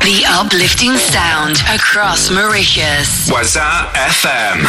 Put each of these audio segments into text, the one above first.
The uplifting sound across Mauritius. Waza FM.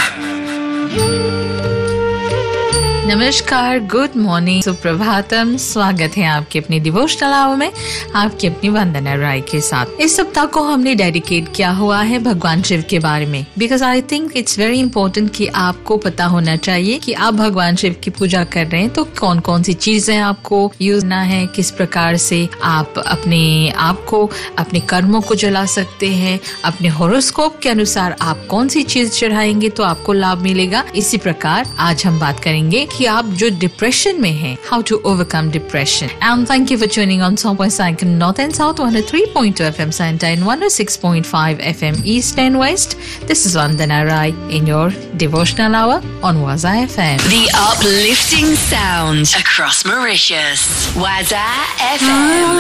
नमस्कार, good morning, सुप्रभातम। स्वागत है आपके अपनी डिवोशनल आवर में, आपकी अपनी वंदना राय के साथ। इस सप्ताह को हमने डेडिकेट किया हुआ है भगवान शिव के बारे में, because I think it's very important कि आपको पता होना चाहिए कि आप भगवान शिव की पूजा कर रहे हैं तो कौन कौन सी चीजें आपको यूज करना है, किस प्रकार से आप अपने आप को, अपने कर्मों को जला सकते हैं, अपने हॉरोस्कोप के अनुसार आप कौन सी चीज चढ़ाएंगे तो आपको लाभ मिलेगा। इसी प्रकार आज हम बात करेंगे कि आप जो डिप्रेशन में हैं, how to overcome depression. And thank you for tuning on 100.5 north and south, 103.2 FM Santa and 106.5 FM East and West. This is Vandana Rai in your devotional hour on Waza FM. The uplifting sound across Mauritius. Waza FM.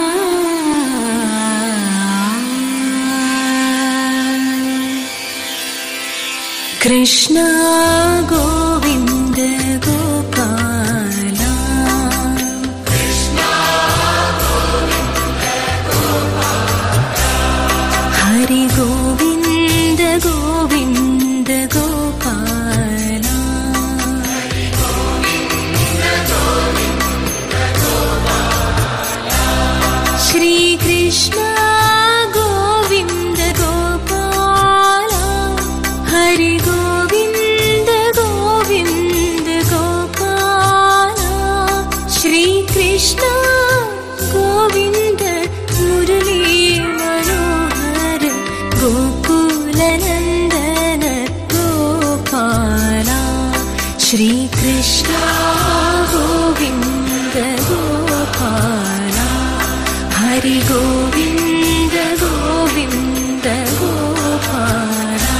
Krishna Govinda Gopala, Krishna Govinda Gopala, Hari Govinda Govinda Gopala, Hari Govinda Govinda Gopala, Shri Krishna Govinda Gopala, Hari Govinda Govinda Gopala, Shri Krishna Govinda Murali Manohar Gokula Nandana Gopala, Shri Krishna Govinda Gopala, Hari Govinda Govinda Gopala.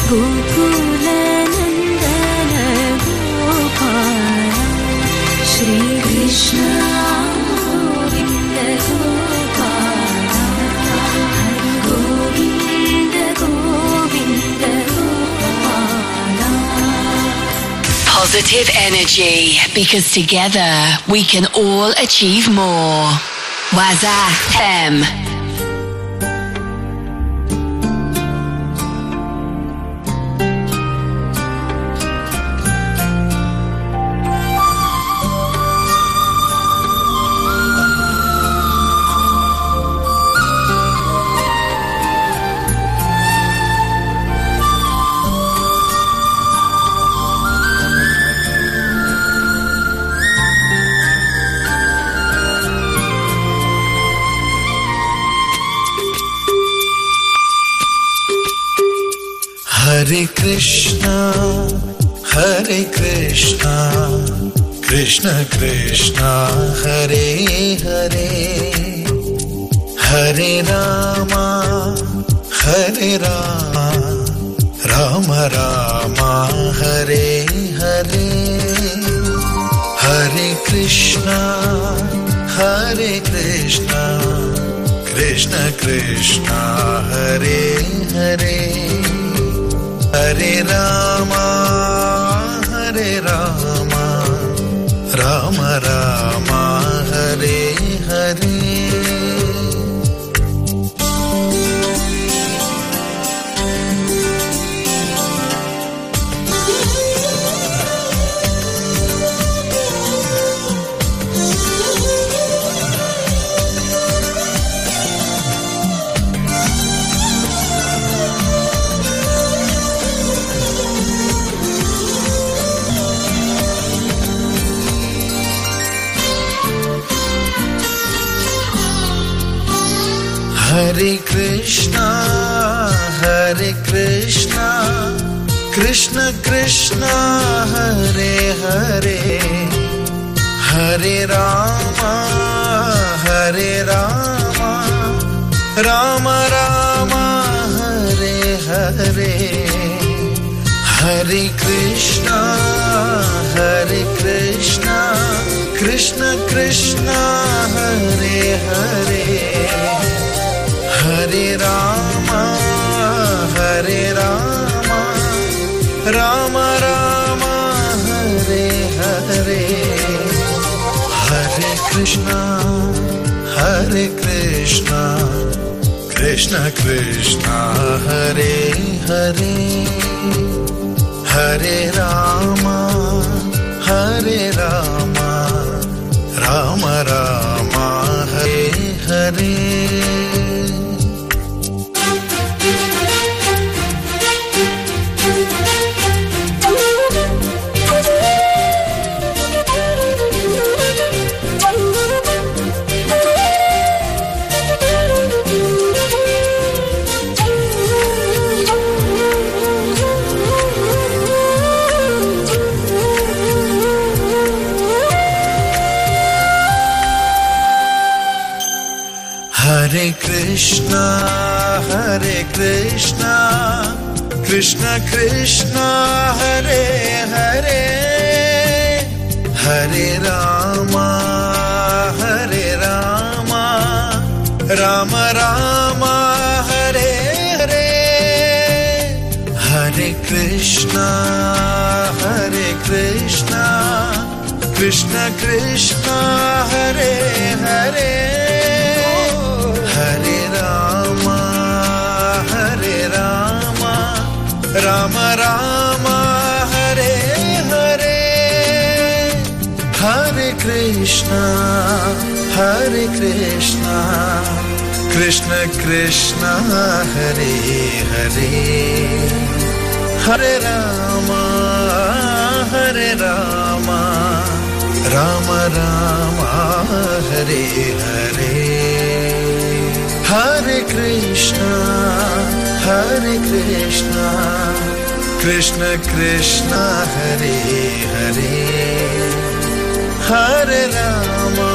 Gokulnandan Gopala Shri Krishna Govind Gopala Hari Govind Govind Gopala. Positive energy, because together we can all achieve more. Waza FM. Hare Krishna, Krishna Krishna, Hare Hare, Hare Rama, Rama Rama, Hare Hare, Hare Krishna, Krishna Krishna, Hare Hare, Hare Rama, Rama Rama, Hare Hare. Hare Krishna, Krishna Krishna, Hare Hare, Hare Rama, Rama Rama, Hare Hare, Hare Krishna, Krishna Krishna, Hare Hare, Hare Rama, Rama Rama, Hare Hare, Hare Krishna, Krishna Krishna, Hare Hare, Hare Rama, Rama Rama, Hare Hare. Hare Krishna, Krishna Krishna, Hare Hare, Hare Rama, Rama Rama, Hare Hare, Hare Krishna, Krishna Krishna, Hare Hare, Hare Rama, Rama Rama, Hare Hare, Hare Krishna, Krishna Krishna, Hare Hare, Hare Rama, Rama Rama, Hare Hare, Hare Krishna, Krishna Krishna, Hare Hare, Hare Rama,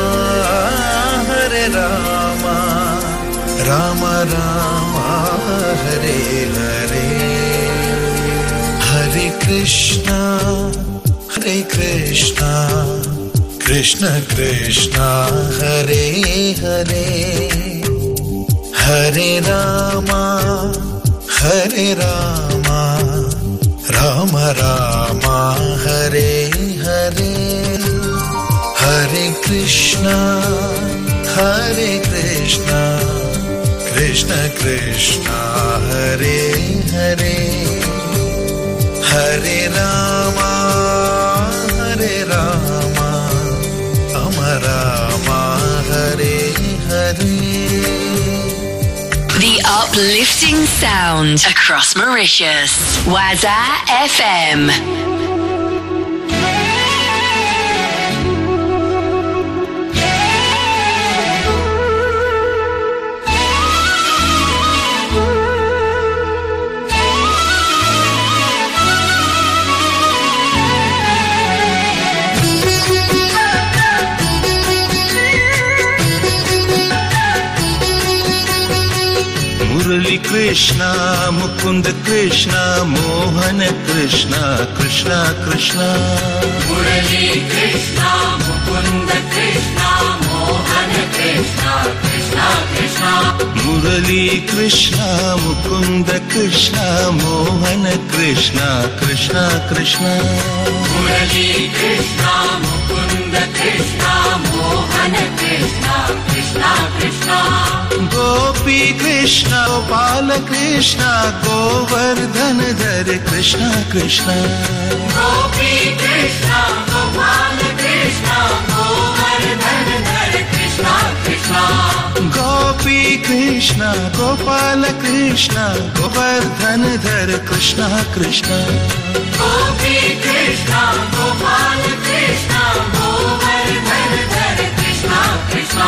Rama Rama, Hare Hare, Krishna, Krishna Krishna, Hare Hare, Hare Rama, Rama Rama, Hare Hare, Hare Krishna, Krishna Krishna, Hare Hare, Hare Rama, Rama Rama, Hare Hare. The uplifting sound across Mauritius. Waza FM. Murali Krishna, Mukunda Krishna, Mohan Krishna, Krishna Krishna. Murali Krishna, Mukunda Krishna, Mohan Krishna, Krishna Krishna. Murali Krishna, Mukunda Krishna, Mohan Krishna, Krishna Krishna. Murali Krishna, Mukunda Krishna, Mohan Krishna, Krishna Krishna. Gopi Krishna, Gopal Krishna, Govardhan Dhar Krishna Krishna. Gopi Krishna, Gopal Krishna, Govardhan Dhar Krishna Krishna. Gopi Krishna, Gopal Krishna, Govardhan Dhar Krishna Krishna. Gopi Krishna, Gopal Krishna, Govardhan Dhar Krishna Krishna.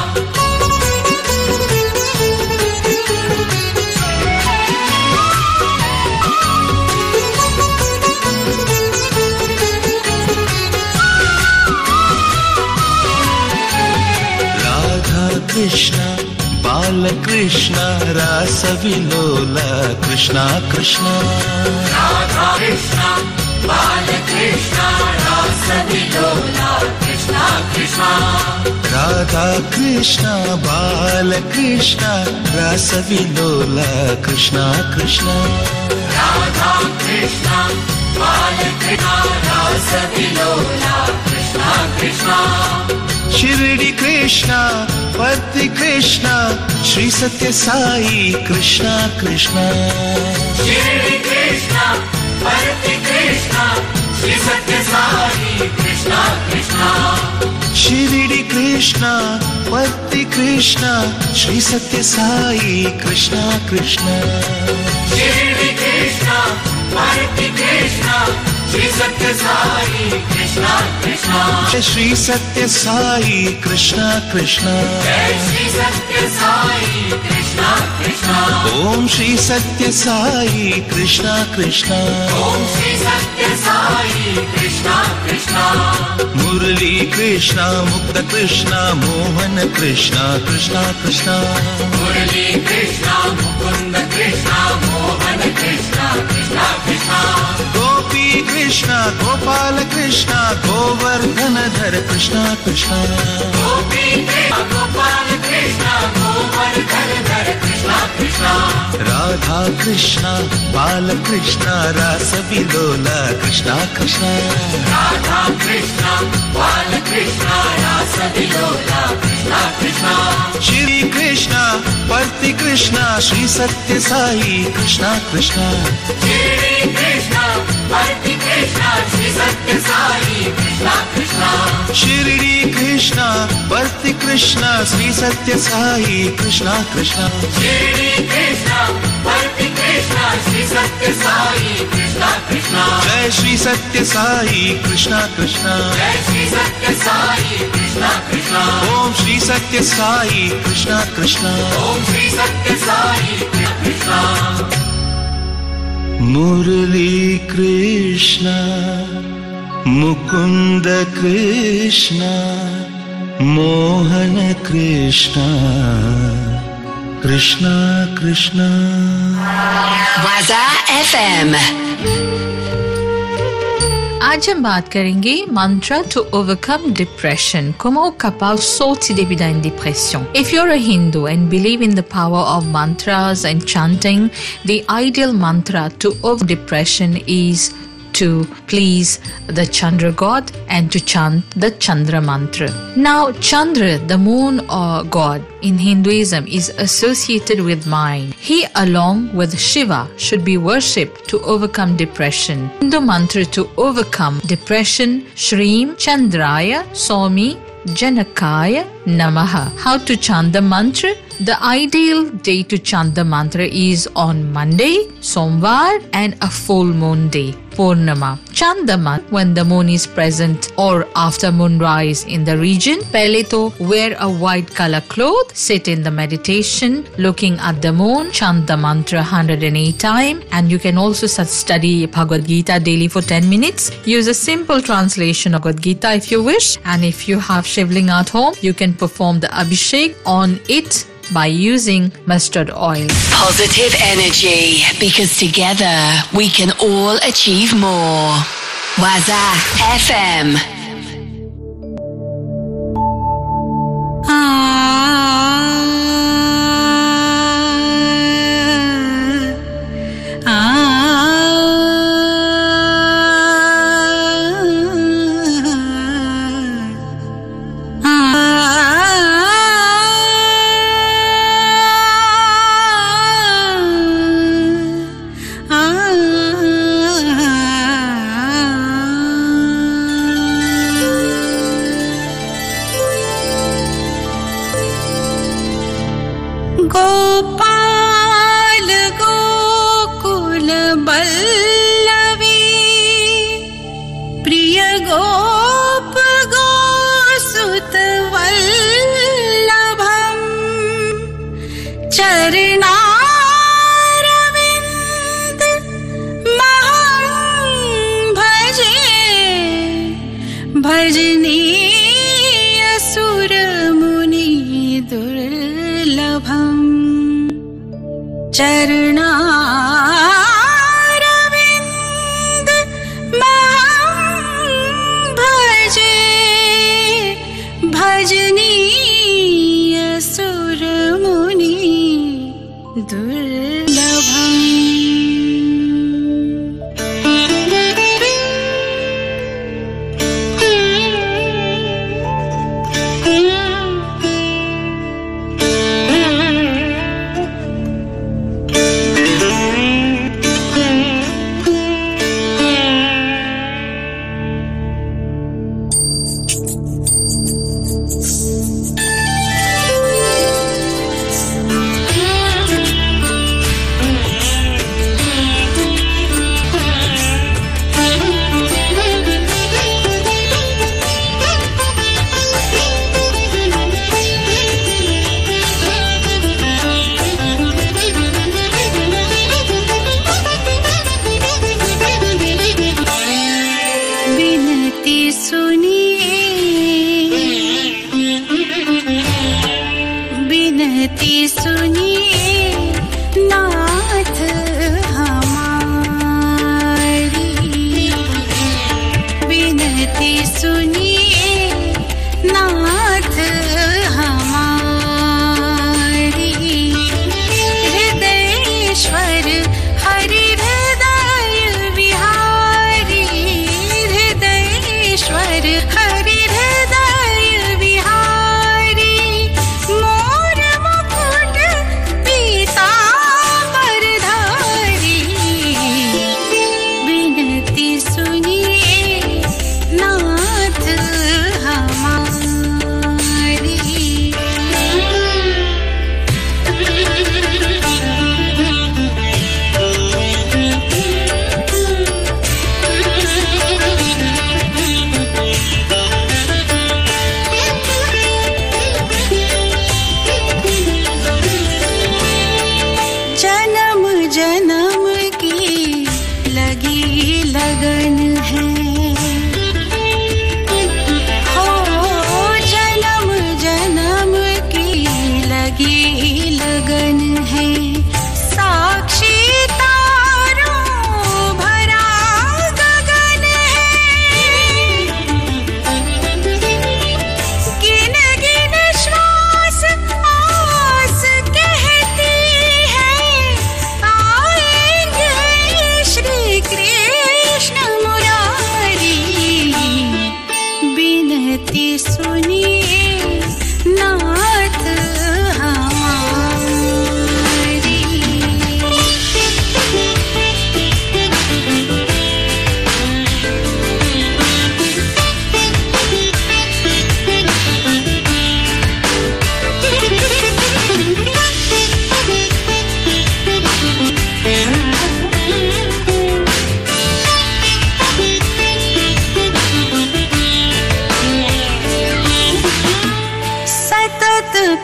Krishna, Bala Krishna, Rasa Vilola, Krishna Krishna. Radha Krishna, Bala Krishna, Rasa Vilola, Krishna Krishna. Radha Krishna, Bala Krishna, Rasa Vilola, Krishna Krishna. Radha Krishna, Bala Krishna, Rasa Vilola, Krishna Krishna. Shirdi Krishna, Pati Krishna, Shri Satya Sai, Krishna Krishna. Shri Krishna, Pati Krishna, Shri Satya Sai, Krishna Krishna. Shirdi Krishna, Pati Krishna, Shri Satya Sai, Krishna Krishna. Shri Krishna, Pati Krishna, Shri Satya Sai, Krishna Krishna. Shri Satya Sai, Krishna Krishna. Shri Satya Sai, Krishna Krishna. Om Shri Satya Sai, Krishna Krishna. Om Shri Satya Sai, Krishna Krishna. Murali Krishna, Mukta Krishna, Mohan Krishna, Krishna Krishna. Murali Krishna, Mukunda Krishna, Mohan Krishna, Krishna Krishna. Gopi Krishna, Gopal Krishna, Govardhan Dhar Krishna Krishna. Gopi Krishna, Gopal Krishna, Govardhan Dhar Krishna Krishna. Radha Krishna, Bala Krishna, Rasa Vilola, Krishna Krishna. Radha Krishna, Bala Krishna, Rasa Vilola, Krishna Krishna. Shri Krishna, Pati Krishna, Shri Satya Sai, Krishna Krishna. Shri Krishna, Pati Krishna, Shri Satya Sai, Krishna Krishna. Shri Krishna, Pati Krishna, Shri Satya Sai, Krishna Krishna. Shri Krishna, Pati Krishna, Shri Satya Sai, Krishna Krishna. Jai Shri Satya Sai, Krishna Krishna. Jai Shri Satya Sai, Krishna Krishna. Om Shri Satya Sai, Krishna Krishna. Om Shri Satya Sai, Krishna Krishna. Murali Krishna, Mukunda Krishna, Mohan Krishna, Krishna Krishna. Waza FM. आज हम बात करेंगे mantra to overcome depression. Como capaz sortir da depression. If you're a Hindu and believe in the power of mantras and chanting, the ideal mantra to overcome depression is to please the Chandra god and to chant the Chandra mantra. Now, Chandra, the moon or god in Hinduism, is associated with mind. He, along with Shiva, should be worshipped to overcome depression. Hindu mantra to overcome depression: Shreem Chandraya Swami Janakaya Namaha. How to chant the mantra? The ideal day to chant the mantra is on Monday, Somvar, and a full moon day, Purnama. Chant the mantra when the moon is present or after moonrise in the region. Pehle to wear a white color cloth, sit in the meditation, looking at the moon, chant the mantra 108 times, and you can also study Bhagavad Gita daily for 10 minutes. Use a simple translation of Bhagavad Gita if you wish, and if you have Shivling at home, you can perform the Abhishek on it by using mustard oil. Positive energy, because together we can all achieve more. Waza FM. Gopal Gokul Vallabhi प्रिय गोप गोसुत वल्लभम चरणारविंद महं भजे भजनीय सुर मुनि दुर्लभम चरणारविंद महं भजे भजनीय सुर मुनि दुर्लभम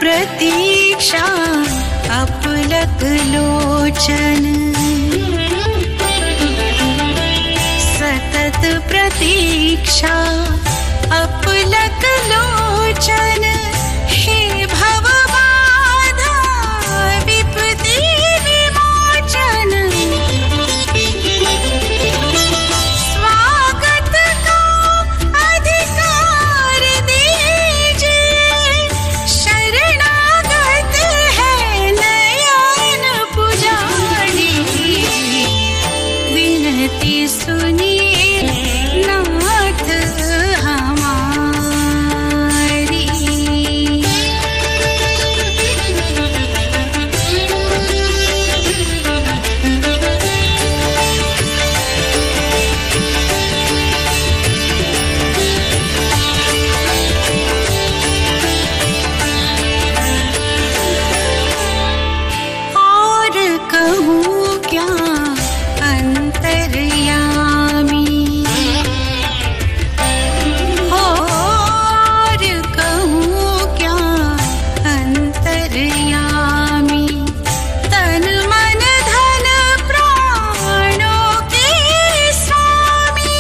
प्रतीक्षा अपलक लोचन सतत प्रतीक्षा अपलक लोचन हे भव बाधा विपत्ति विमोचन स्वागत का अधिकार दीजिए शरणागत है नयन पुजारी विनती सुनिए नाथ हमारी और कहूँ क्या अंतर्यामी और कहूँ क्या अंतर्यामी तन मन धन प्राणों के स्वामी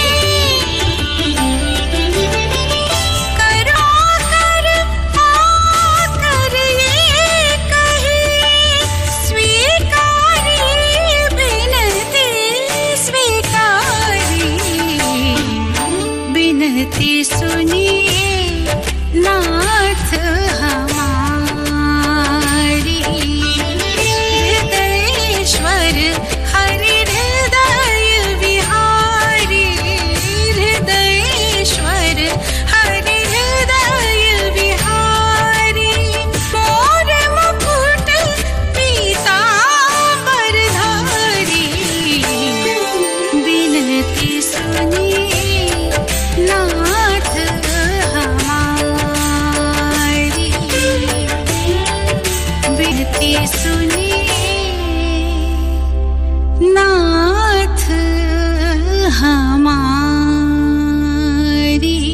करो कर आकर ये कही स्वीकारी बिनती स्वीकारी बिनती सुनिए नाथ हमारी हृदयेश्वर हरि हृदय विहारी हृदयेश्वर हरि हृदय विहारी मोर मुकुट पीतांबरधारी बिनती सुनिए नाथ हमारी बिनती सुनिए नाथ हमारी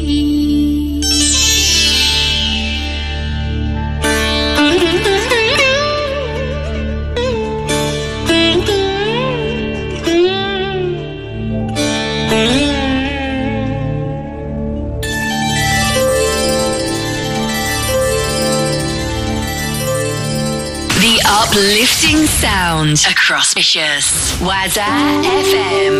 The uplifting sound across Mauritius. Waza FM.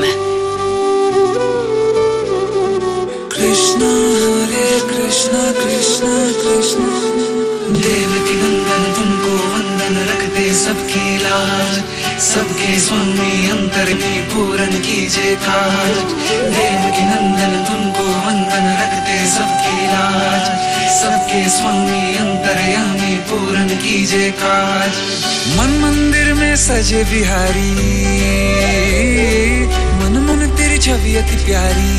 Krishna हरे कृष्णा कृष्णा कृष्णा देवकी नंदन तुमको वंदन रखते सबकी लाज सबके स्वामी अंतर में पूरन कीजिए काज देवकी नंदन तुमको वंदन रखते सबकी लाज सबके स्वामी अंतर्यामी पूरन कीजिए काज मन मंदिर में सजे बिहारी मन मन तेरी छवि अति प्यारी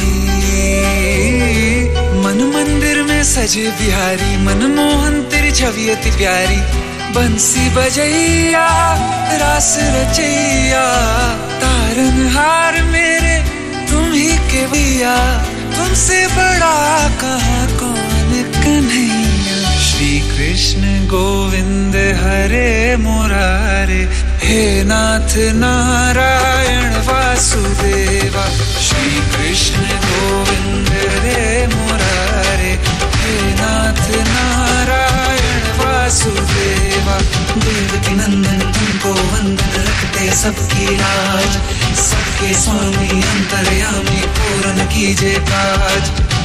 मन मंदिर में सजे बिहारी मनमोहन तेरी छवि अति प्यारी बंसी बजैया रास रचैया तारनहार मेरे तुम ही के भैया तुमसे बड़ा कहाँ कौन कन्हैया श्री कृष्ण गोविंद हरे मुरारे हे नाथ नारायण वासुदेवा श्री कृष्ण गोविंद हरे मुरारे हे नाथ नारायण वासुदेवा देवकी नंदन तुमको वंदन रखते सबकी लाज सबके स्वामी अंतर्यामी पूरन कीजिए काज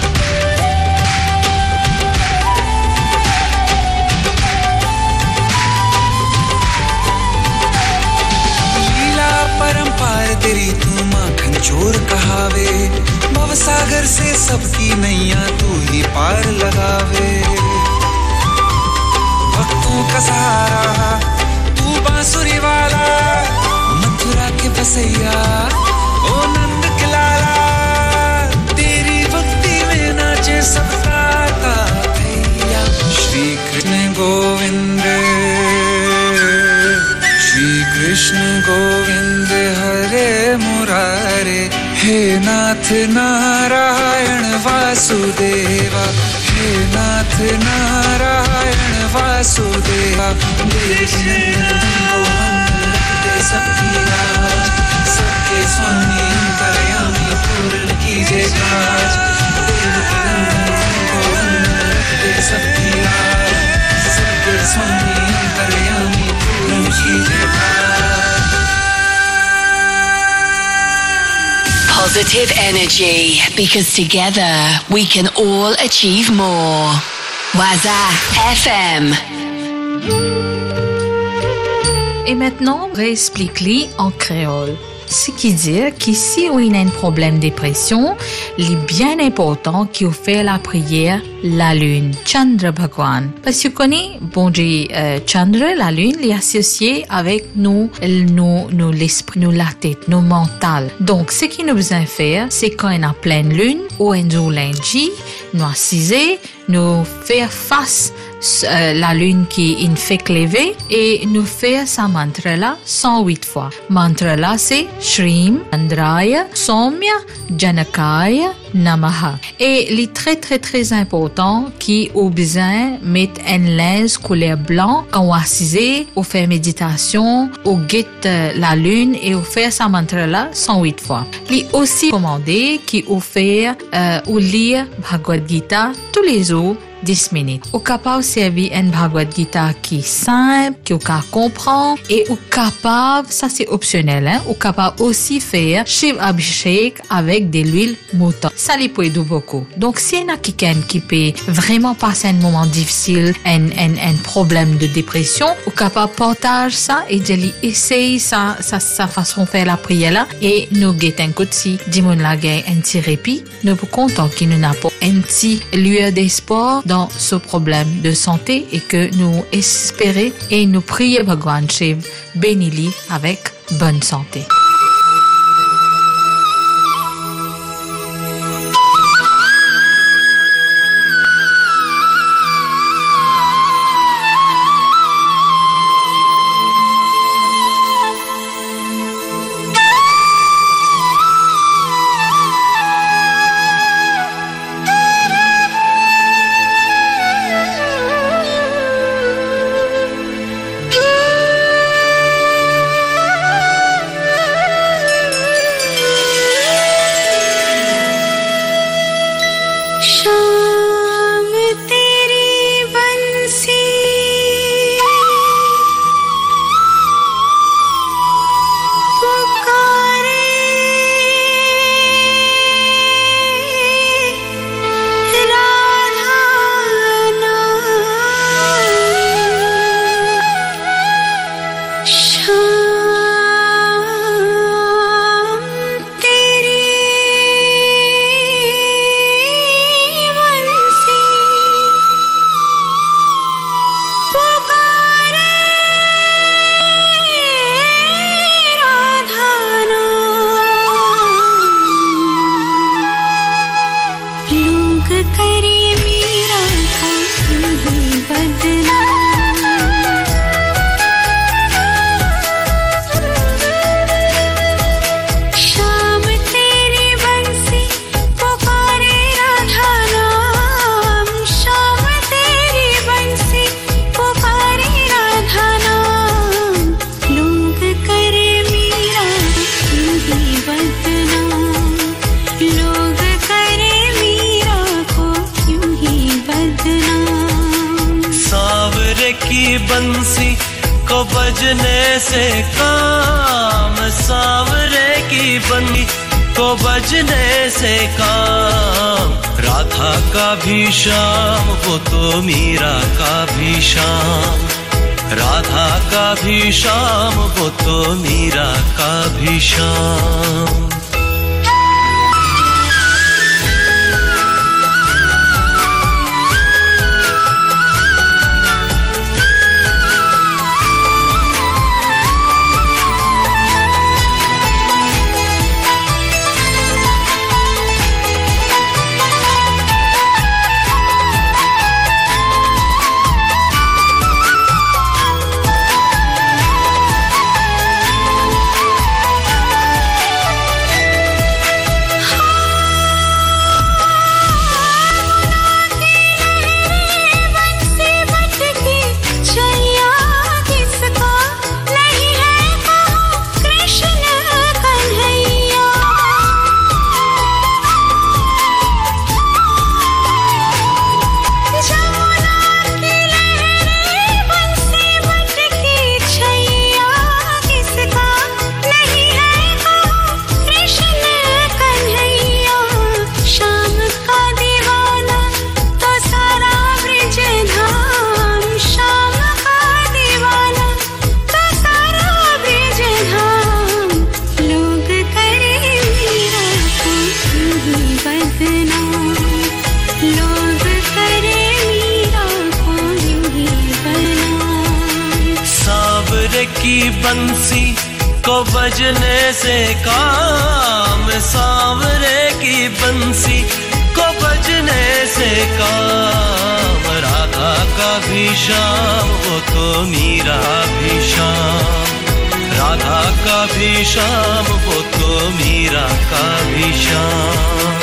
परंपार तेरी तू माखन चोर कहावे भवसागर से सबकी नैया तू ही पार लगावे भक्तों का सहारा तू बांसुरी वाला मथुरा के बसैया ओ नंद के लाला तेरी भक्ति में नाचे सबका भैया श्री कृष्ण गोविंद श्री कृष्ण गोविंद हरे मुरारे हे नाथ नारायण वासुदेवा हे नाथ नारायण वासुदेवा देवकीनंदन को हम रखते सबकी लाज सबके स्वामी अंतर्यामी पूर्ण कीजिए काज देवकीनंदन को हम रखते सबकी लाज सबके स्वामी अंतर्यामी पूर्ण कीजिए काज Positive energy, because together we can all achieve more. Waza FM. Et maintenant, réexplique-le en créole. Ce qui dit qu'ici où il y a un problème de dépression, il est bien important qu'il fait la prière la lune, Chandra Bhagwan. Parce que connaît, bon Dieu, Chandra, la lune, il est associé avec nous, l'esprit, nous, la tête, nos mental. Donc, ce qu'il nous a besoin de faire, c'est quand on a pleine lune, ou un jour lundi, nous assiser, nous faire face la lune qui nous fait lever et nous faire sa mantra là 108 fois. Mantra là c'est Shrim Chandraya Somya Janakaya Namaha. Et il est très très très important qui au besoin mettre un linge couleur blanc quand on assise, on fait méditation, on guette la lune et on fait sa mantra là 108 fois. Il est aussi commandé qui on fait ou lire Bhagavad Gita tous les jours 10 minutes. Ou capable servir un Bhagavad Gita qui est simple, qui est comprendre et ou capable, ça c'est optionnel, hein, ou capable aussi faire Shiv Abhishek avec de l'huile moutarde. Ça lui peut aider beaucoup. Donc si il y a quelqu'un qui peut vraiment passer un moment difficile, un problème de dépression, ou capable partager ça et de lui essayer sa façon de faire la prière là et nous guetter un coup de si, dis-moi la gagne un petit répit, nous sommes contents qu'il nous n'a pas un petit lueur d'espoir dans ce problème de santé et que nous espérons et nous prions Bhagwan Shiv bénis-lui avec bonne santé. बंसी को बजने से काम सांवरे की बंसी को बजने से काम राधा का भी श्याम वो तो मीरा का भी श्याम राधा का भी श्याम वो तो मीरा का भी श्याम बदनाम लोग करे मीरा को यूं ही बदनाम सांवरे की बंसी को बजने से काम सांवरे की बंसी को बजने से काम राधा का भी शाम वो तो मीरा भी शाम राधा का भी शाम वो तो मीरा का भी शाम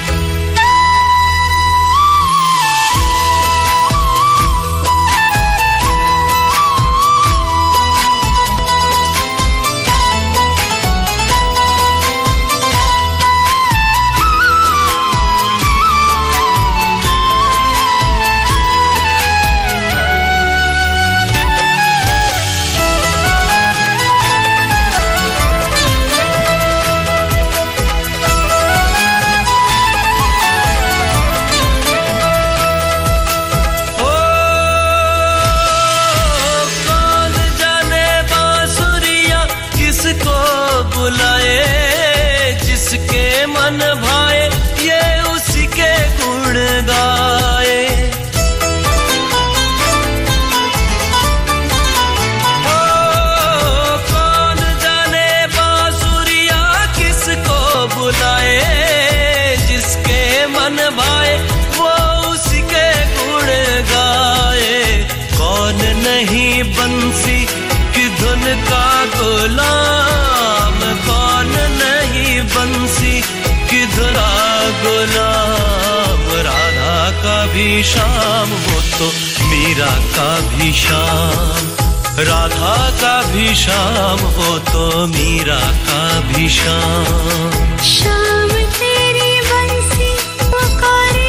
बंसी की धुन का गुलाम कौन नहीं बंसी की धुन का गुलाम राधा का भी शाम वो तो मीरा का भी शाम राधा का भी शाम वो तो मीरा का भी शाम शाम तेरी बंसी पुकारे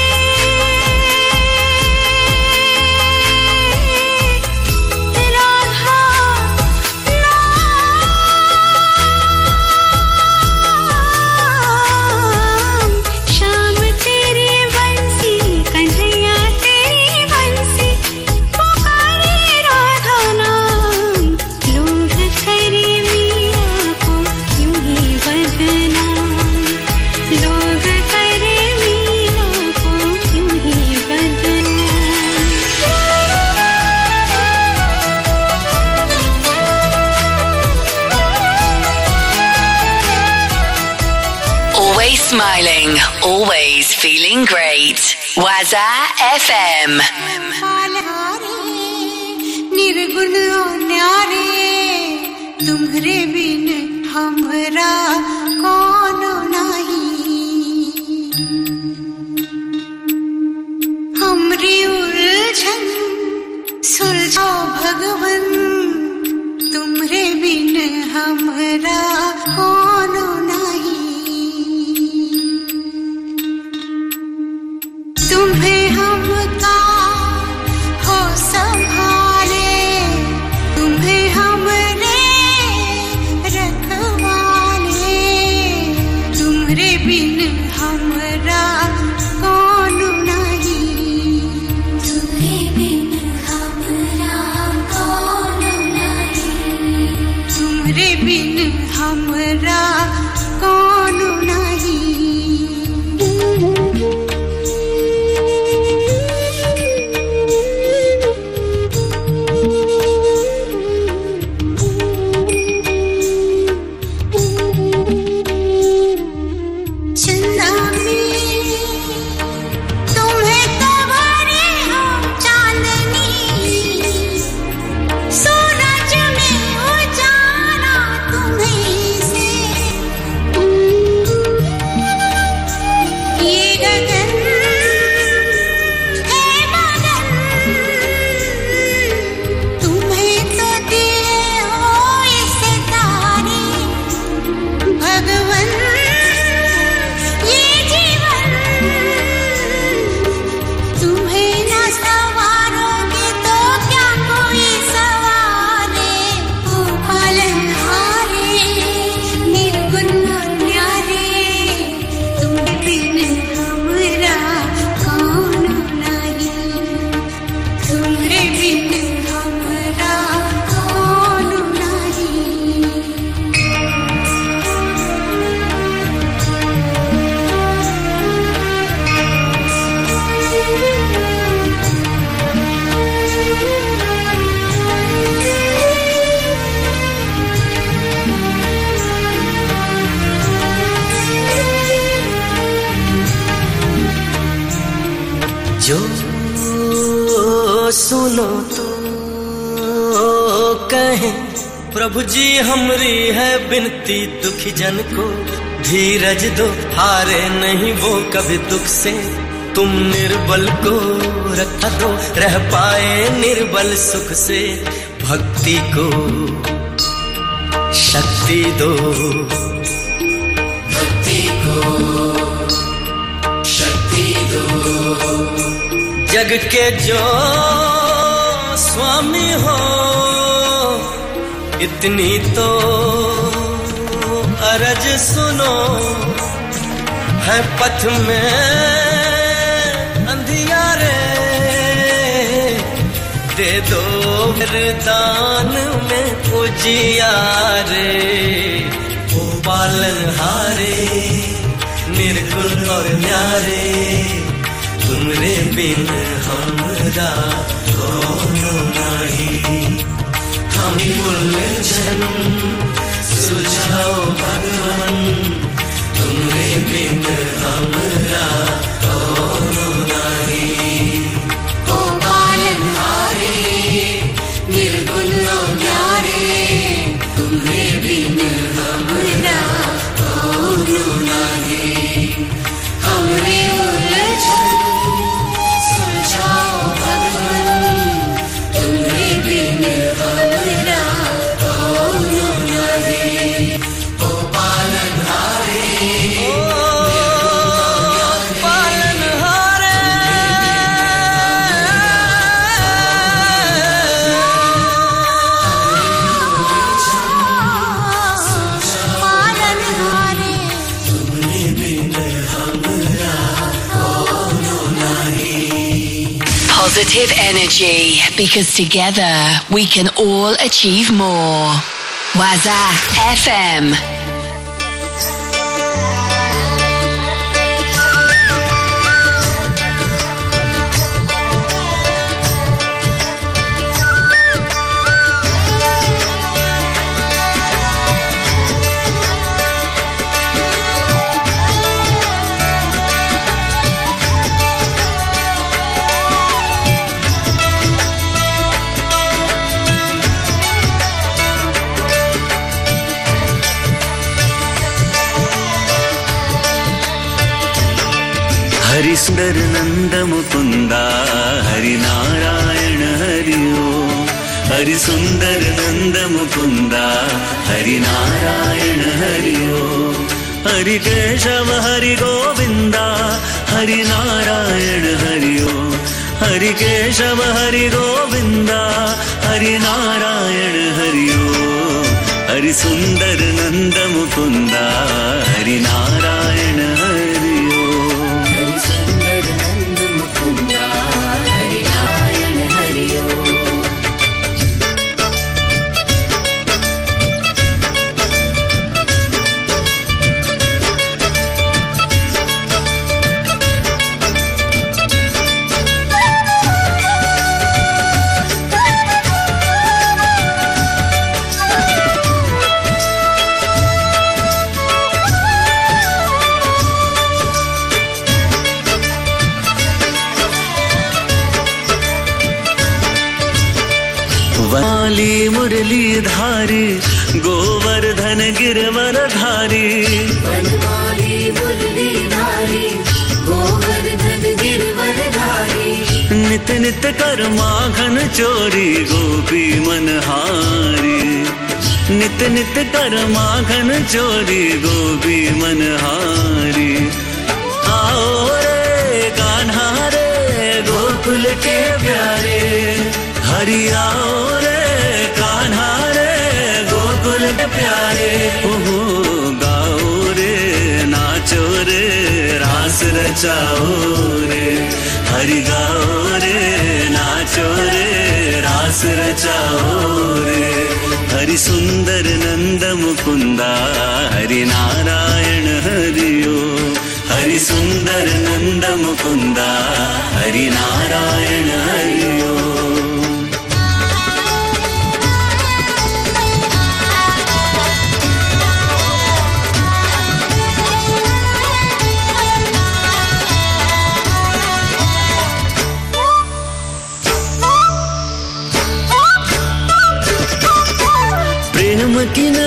Smiling, always feeling great. Waza FM. निर्गुण न्यारे तुम्हारे बिन हमरा कौन नहीं हमरी उलझन सुलझाओ भगवन तुम्हारे बिन हमरा कौन नहीं तुम्हें हमका हो संभाले तुम्हें हमरे रखवाले तुम्हारे बिन हमरा कौन नहीं तुम्हें बिन हमरा कौन नहीं तुम्हारे बिन हमरा कौन नहीं चंदा में जो सुनो तो कहें प्रभु जी हमरी है बिनती दुखी जन को धीरज दो हारे नहीं वो कभी दुख से तुम निर्बल को रखा दो रह पाए निर्बल सुख से भक्ति को शक्ति दो भक्ति को शक्ति दो जग के जो स्वामी हो इतनी तो अरज सुनो है पथ में अंधियारे दे दो वरदान में उजियारे ओ पालनहारे निर्गुण और न्यारे तुमरे बिन हमरा कौनो नहीं हम उलझन सुझाओ भगवान तुमरे बिन हमरा कौनो नहीं ओ पालनहारे निर्गुण न्यारे तुमरे बिन हमरा कौनो नहीं हमरे उलझन सुलझाओ भगवान तुमरे बिन हमरा कौनो नहीं ओ पालनहारे Positive energy, because together we can all achieve more. Waza FM. Hari सुंदर नंद मुकुंदा हरि नारायण हरि ओम हरि सुंदर नंद मुकुंदा हरि नारायण हरि ओम हरि केशव हरि गोविंदा हरि नारायण हरि ओम हरि केशव हरि गोविंदा हरि नारायण हरि ओम हरि सुंदर नंद मुकुंदा हरि नारायण हरि वाली मुरली धारी गोवर्धन गिरवर धारी वनमाली मुरली धारी गोवर्धन गिरवर धारी नित नित कर माखन चोरी गोपी मनहारी नित नित कर माखन चोरी गोपी मनहारी आओ रे कान्हा रे गोकुल के प्यारे हरि आओ रे कान्हा रे गोकुल के प्यारे ओहो गाओ रे नाचो रे रास रचाओ रे हरि गाओ रे नाचो रे रास रचाओ रे हरि सुंदर नंद मुकुंदा हरि नारायण हरि ओम हरि सुंदर नंद मुकुंदा हरि नारायण हरि ओम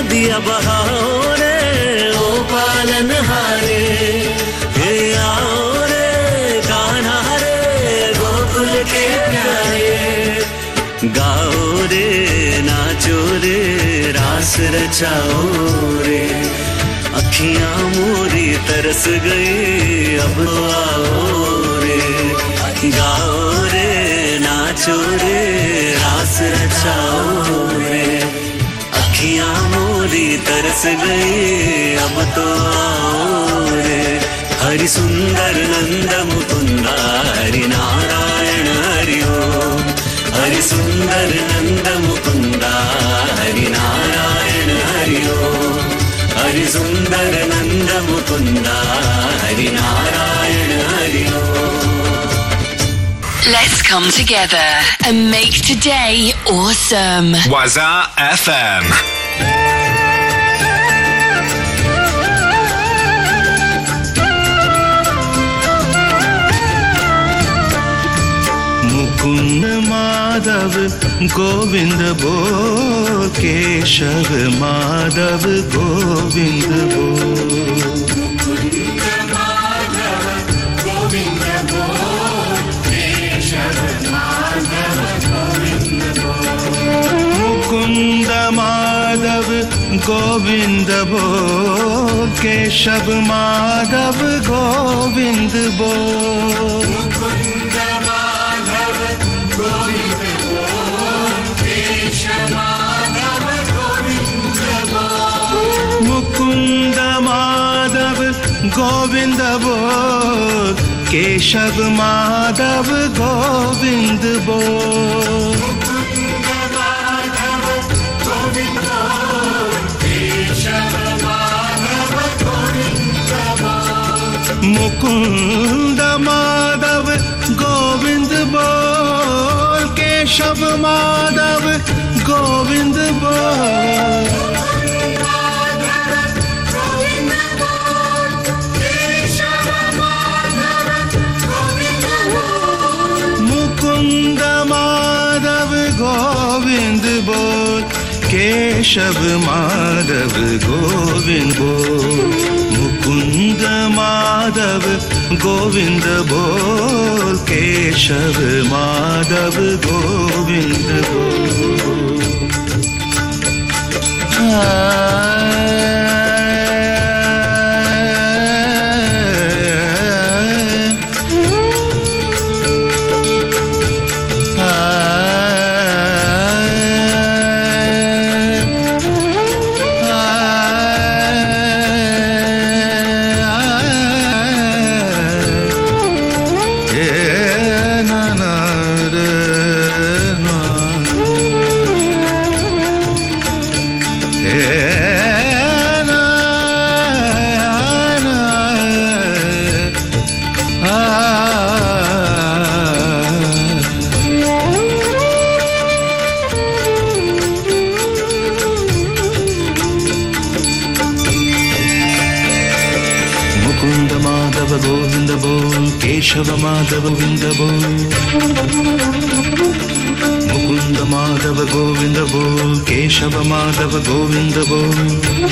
दिया बहाओ रे ओ पालनहारे, हे आओ रे कान्हा रे गोकुल के प्यारे, गाओ रे नाचो रे रास रचाओ रे, अखियां मोरी तरस गई अब आओ रे, गाओ रे नाचो रे रास रचाओ रे, अखियां मोरी तरस गई अब तो आओ रे, हरि सुंदर नंद मुकुंदा हरि नारायण हरि ओम, हरि सुंदर नंद मुकुंदा हरि नारायण हरि ओम, हरि सुंदर नंद मुकुंदा हरि नारायण हरि ओम. Let's come together and make today awesome. Waza FM. Mukund Madhav Govind बोल, केशव माधव गोविंद बोल, मुकुंद माधव गोविंद बोल, केशव माधव गोविंद बोल, मुकुंद माधव गोविंद बोल, केशव माधव गोविंद बोल, मुकुंद माधव गोविंद बोल, केशव माधव गोविंद बोल, मुकुंद माधव गोविंद बोल, केशव माधव गोविंद बोल, मुकुंद माधव गोविंद बोल, केशव माधव गोविंद बोल, मुकुंद माधव गोविंद बोल, केशव माधव गोविंद बोल, मुकुंद माधव गोविंद बोल, केशव माधव गोविंद बोल. केशव माधव गोविंद बोल, मुकुंद माधव गोविंद बोल, केशव माधव गोविंद बोल,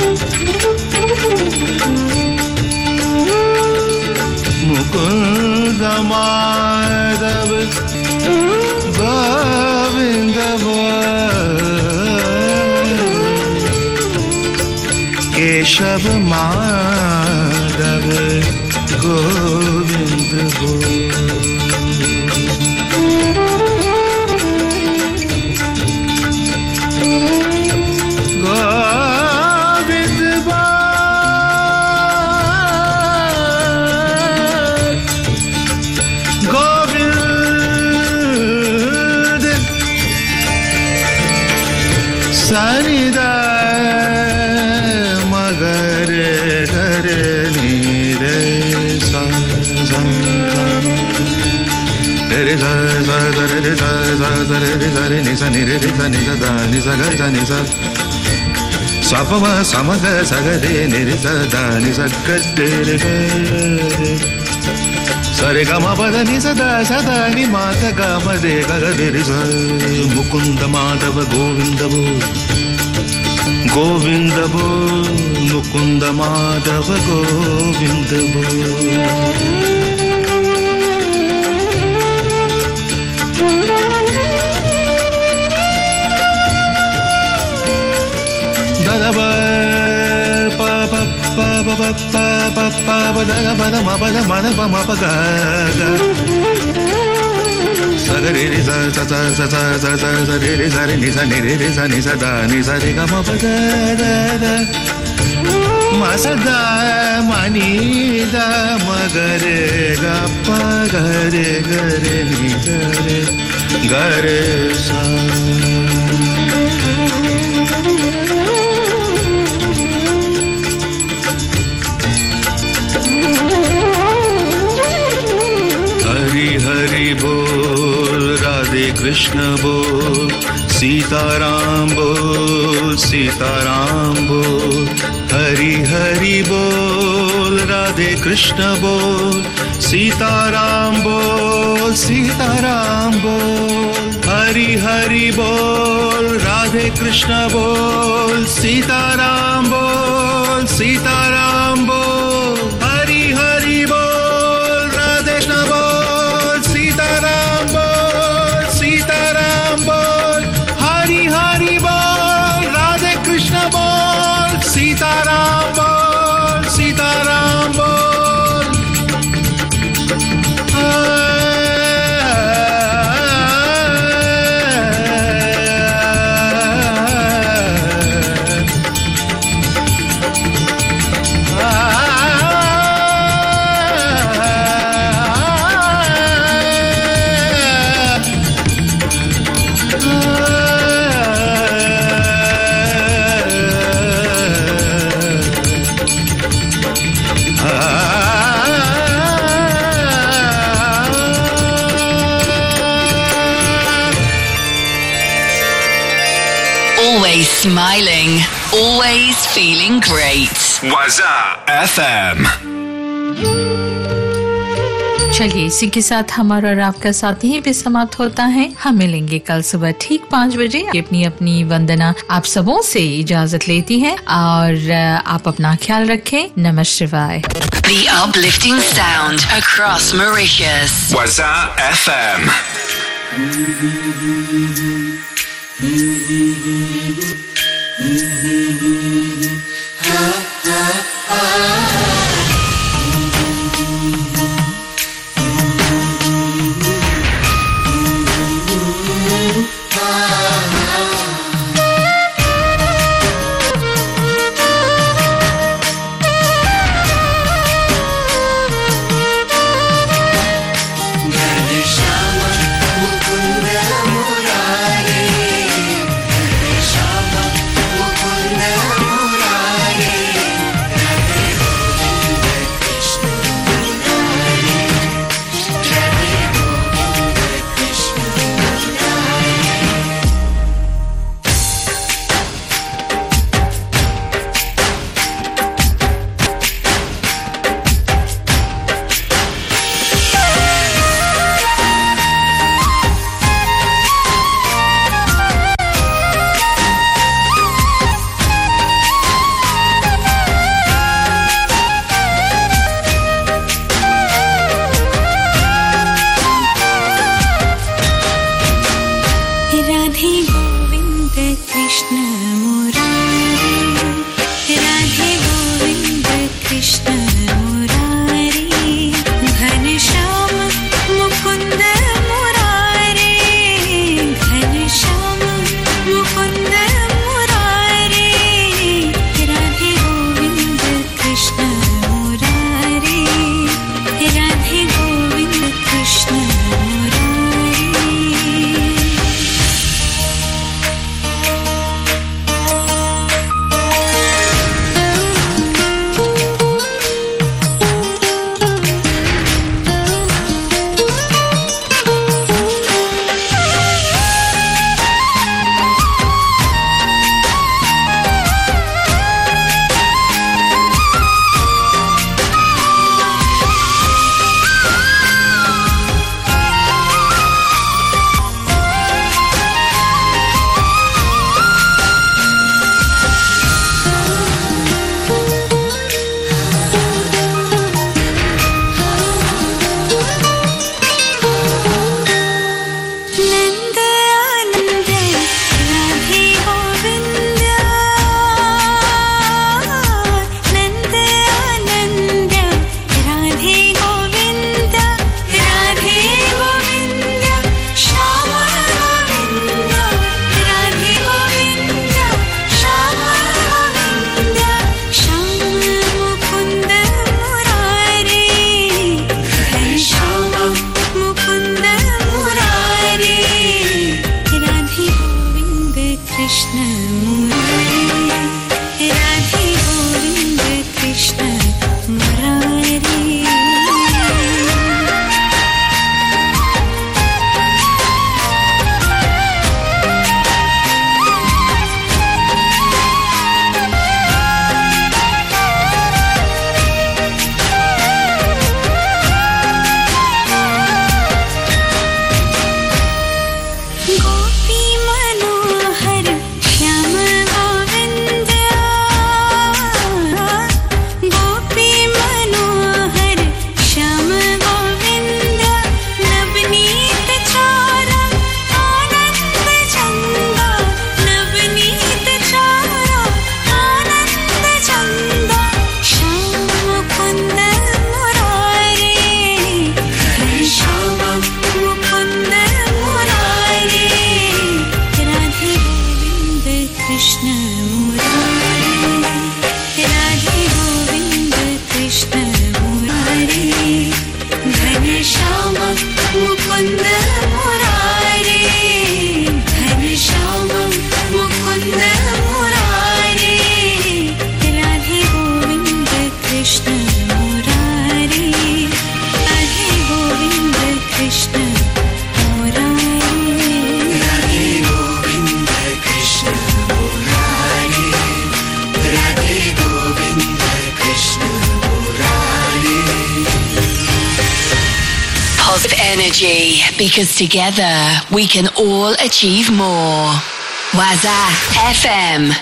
मुकुंद माधव गोविंद बोल, केशव माधव गोविंद बोल. गोविंद बोल, गोविंद सनिदा मगर घर नीरे सा सा रे सा सा रे सा सा रे सा रे नि सा नि रे सा नि सा दा नि सा ग सा नि सा सा प म स म ग स ग रे नि रे सा दा नि सा ग रे ग सा रे ग म प द नि सा दा नि मा ग ग म रे ग ग रे सा. मुकुंद माधव गोविंद बोल, गोविंद बोल मुकुंद माधव गोविंद बोल ददबा pa pa pa pa pa pa pa pa pa da pa da ma pa da ma da pa ma pa ga ga sa ga re re sa sa sa sa sa sa sa sa re re sa re ni sa ni sa da ni sa re ga ma pa da da da ma sa da ma ni da ma ga re ga pa ga re ni ga re sa Hari बोल राधे कृष्ण बोल सीताराम बोल हरि हरि बोल राधे कृष्ण बोल सीताराम बोल हरि हरि बोल राधे कृष्ण बोल सीताराम बोल हरि हरि बोल राधे कृष्ण बोल सीताराम बोल हरि हरि बोल राधे कृष्ण बोल सीताराम बोल Always smiling, always feeling great. Waza FM. चलिए इसी के साथ हमारा और आपका साथ यहीं पे समाप्त होता है। हम मिलेंगे कल सुबह ठीक 5 बजे। अपनी अपनी वंदना आप सबों से इजाजत लेती है और आप अपना ख्याल रखें। नमः शिवाय। The uplifting sound across Mauritius. Waza FM. of energy, because together we can all achieve more. Waza FM.